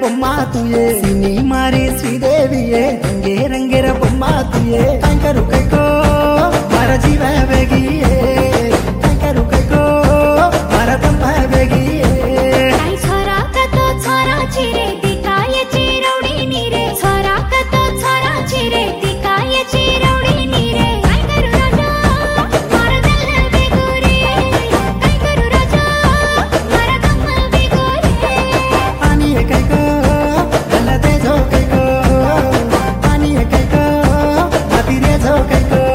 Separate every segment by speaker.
Speaker 1: बोम्मा तुये सिनी मारी श्रीदेवी ये रंगे रंगे रे बोम्मा तुये काय करू काय को मारा जीवा बेगी काय करू काय को मारा दम्मा बेगी
Speaker 2: काय छोरा का तो छोरा चिरे दिखाय चिरवडी नीरे छोरा का तो छोरा चिरे दिखाय चिरवडी नीरे काय करू राजा मारा दल बेगोरे काय करू राजा मारा दम बेगोरे
Speaker 1: पानी काय को दल दे जो काय को पानी काय को माती रे जो काय को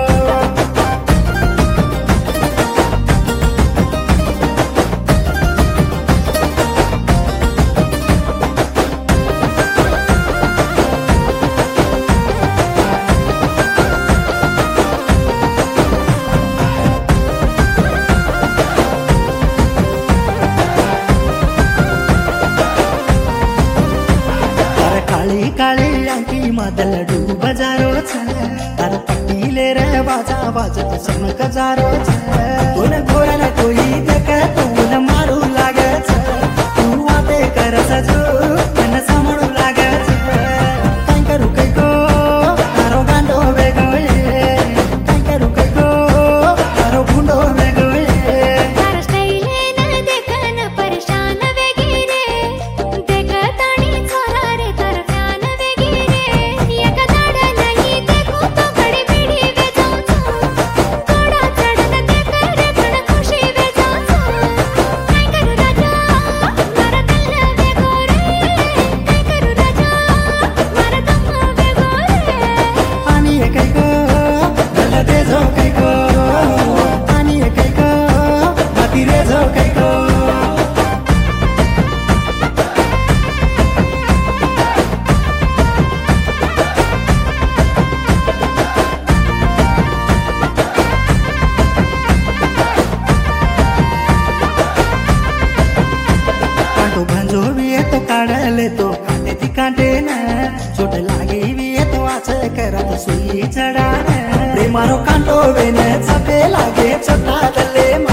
Speaker 1: काली काली आंकी मदल डूब बजारो छ तार पट्टीले रे बाजा बाजत समक जारो छ तोन घोरन कोई देख तोन मारू लागे छ तू आते कर सजो मन समडू लागे छ काय करू काय को तारो गांडो बेगो काय करू काय को तारो गुंडो बेगो
Speaker 2: तार स्टाइले न देखन परेशान वेगी रे देख ताणी छोरा रे तार फ्यान वेगी रे एक दाड नहीं देखो तो बड़ी बीड़ी वे जाऊं थोड़ा चढ़न देख रे थोड़ा खुशी वे जाऊं काय करू राजा मारा दल बेगोरे काय करू राजा मारा दम बेगोरे
Speaker 1: पानी काय को दल दे जो काय को पानी काय को माती रे जो काय को कांटो भांजो भी है तो काढ़ ले तो कांटे थी कांटे न चोट लागी भी है तो आचे करा तो सुई चढ़ा रे मारो कांटो बेने चपे लागे छोटा दले